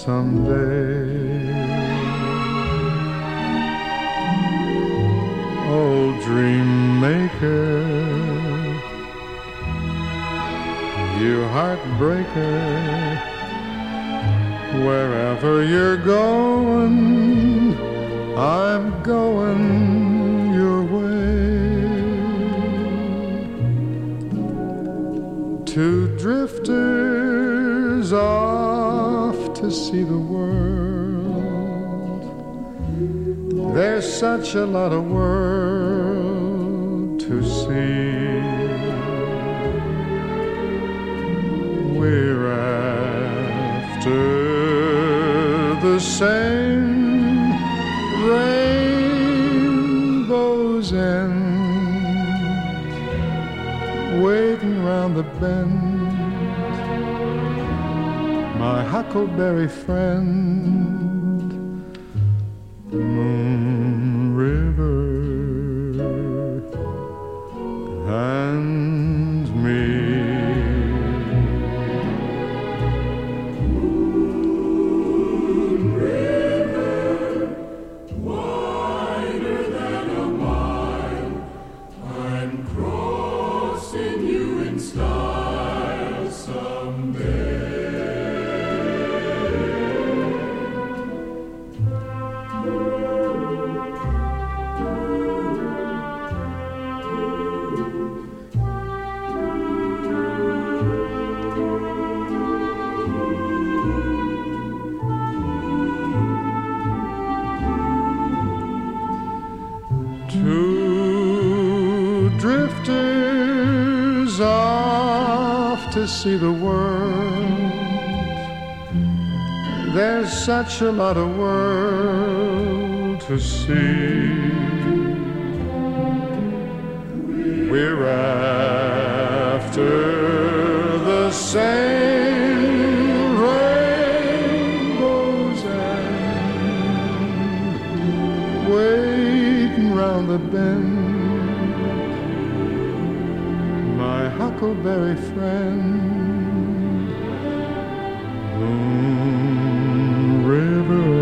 someday. Old dream maker, you heartbreaker, wherever you're going, I'm going your way. Two drifters off to see the world. There's such a lot of world to see. We're after the same rainbow's end, waiting round the bend. My huckleberry friend, Moon River and me. Moon River, wider than a mile, I'm crossing you in style someday. Two drifters off to see the world. There's such a lot of world to see. We're after the same rainbow's end, waiting round the bend. My huckleberry friend, Moon River.